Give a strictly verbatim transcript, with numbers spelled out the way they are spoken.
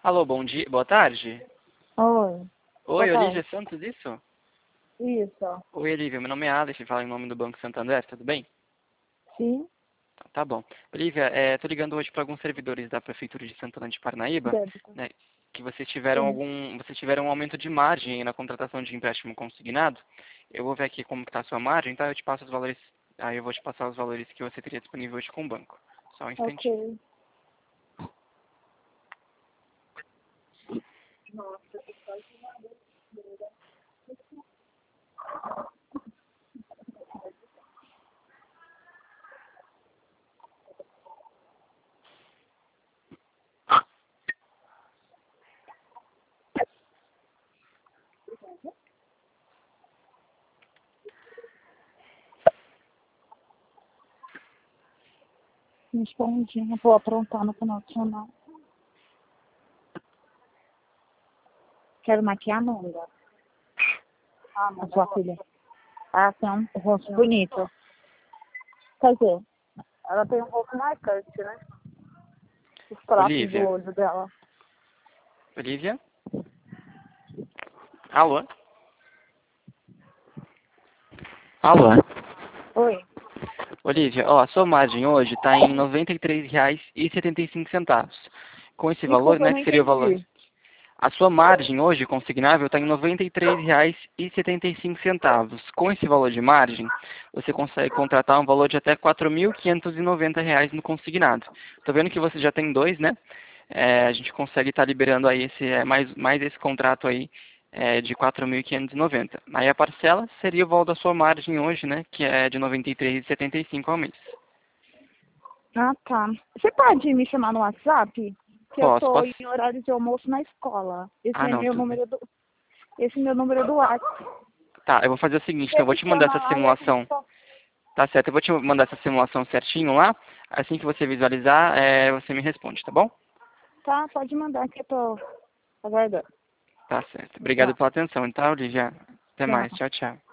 Alô, bom dia, boa tarde. Oi. Boa Oi, Olivia tarde. Santos, isso? Isso. Oi, Olivia, meu nome é Alex, fala em nome do Banco Santander, tudo bem? Sim. Tá bom. Olivia, é, tô ligando hoje para alguns servidores da Prefeitura de Santana de Parnaíba, Débito. né, que vocês tiveram Sim. algum, vocês tiveram um aumento de margem aí na contratação de empréstimo consignado. Eu vou ver aqui como está a sua margem, tá? Eu te passo os valores, aí eu vou te passar os valores que você teria disponível hoje com o banco. Só um instantinho. Ok. Um escondinho. Vou aprontar no final de semana. Quero maquiar nunca. Ah, a sua filha. Ela tem um rosto bonito. Quer dizer, ela tem um rosto marcante, né? Os traços do Olivia, olho dela. Olivia? Alô? Alô? Oi. Olivia, ó, a sua margem hoje está em noventa e três reais e setenta e cinco centavos. Com esse valor, Desculpa, eu né, não que seria o valor. entendi. A sua margem hoje consignável está em noventa e três reais e setenta e cinco centavos. Com esse valor de margem, você consegue contratar um valor de até quatro mil quinhentos e noventa reais no consignado. Estou vendo que você já tem dois, né? É, a gente consegue estar liberando aí esse, é, mais, mais esse contrato aí é, de quatro mil quinhentos e noventa. Aí a parcela seria o valor da sua margem hoje, né? Que é de noventa e três reais e setenta e cinco ao mês. Ah, tá. Você pode me chamar no WhatsApp? Que eu Posso, tô posso? em horário de almoço na escola. Esse Ah, é não, meu tudo bem. número do, esse é meu número do WhatsApp. Tá, eu vou fazer o seguinte, então Você eu vou me te mandar chama essa lá e a gente simulação. só... Tá certo, eu vou te mandar essa simulação certinho lá. Assim que você visualizar, é, você me responde, tá bom? Tá, pode mandar que eu tô aguardando. Tá certo. Obrigado Tchau. pela atenção, então, Olivia. Até mais. Tchau. Tchau, tchau.